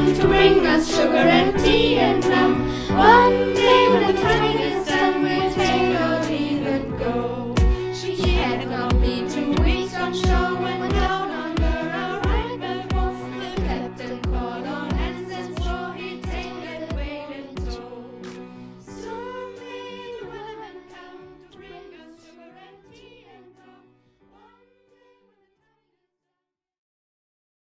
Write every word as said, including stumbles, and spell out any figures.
come to bring us sugar and tea and rum. What